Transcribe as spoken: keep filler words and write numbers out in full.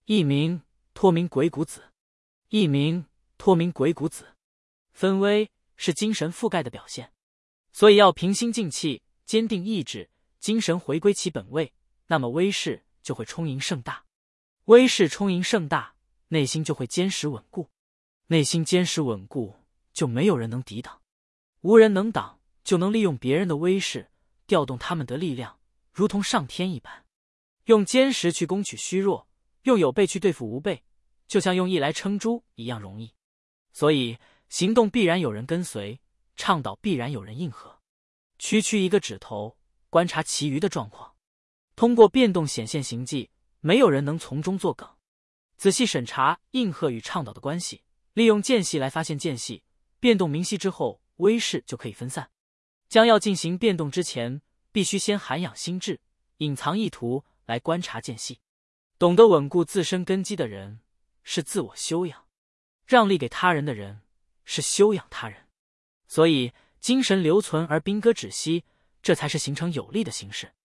一名托名鬼谷子，一名托名鬼谷子。分威是精神覆盖的表现，所以要平心静气，坚定意志，精神回归其本位，那么威势就会充盈盛大。威势充盈盛大，内心就会坚实稳固。内心坚实稳固，就没有人能抵挡。无人能挡，就能利用别人的威势，调动他们的力量，如同上天一般。用坚实去攻取虚弱，用有备去对付无备，就像用义来撑猪一样容易。所以行动必然有人跟随，倡导必然有人应和。区区一个指头，观察其余的状况，通过变动显现行迹，没有人能从中作梗。仔细审查应和与倡导的关系，利用间隙来发现间隙，变动明晰之后，威势就可以分散。将要进行变动之前，必须先涵养心智，隐藏意图来观察间隙。懂得稳固自身根基的人，是自我修养；让利给他人的人，是修养他人。所以精神留存而兵戈止息，这才是形成有力的形势。